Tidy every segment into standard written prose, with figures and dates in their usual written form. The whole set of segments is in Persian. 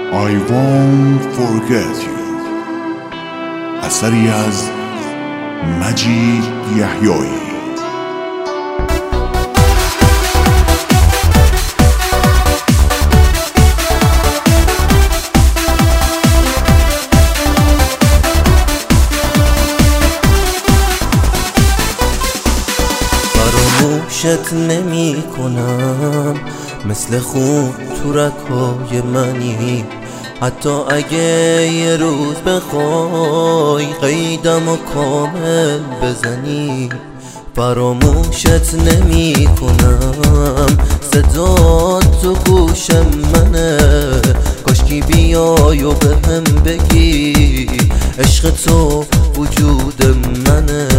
I won't forget you اثری از مجید یحیایی. فراموشت نمی کنم، مثل خون تو رگ‌های منی. حتی اگه یه روز بخوای قیدم و کامل بزنی، فراموشت نمی کنم. صدا تو گوش منه، کاشکی بیای و بهم بگی عشق تو وجود منه.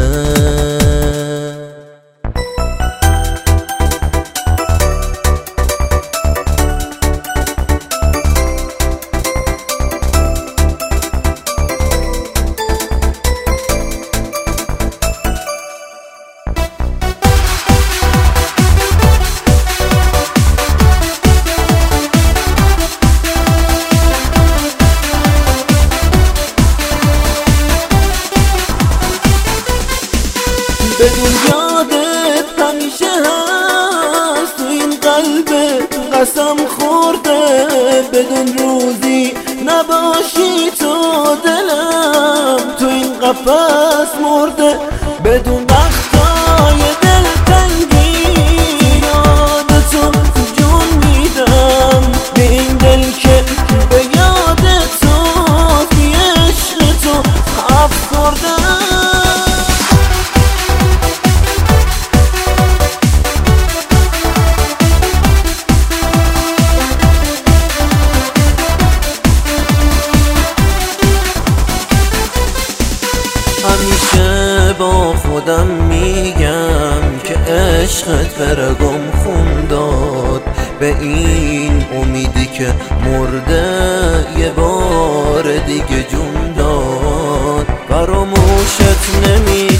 بدون یادت همیشه هست تو این قلبت، قسم خورده بدون روزی نباشی تو دلم تو این قفس مرده. بدون وقتای دلتنگی یاد تو جون میدم، به این دل که به یاد تو بی عشق تو افسردم. همیشه با خودم میگم که عشقت بره گم خون داد، به این امیدی که مرده یه بار دیگه جون داد. فراموشت نمی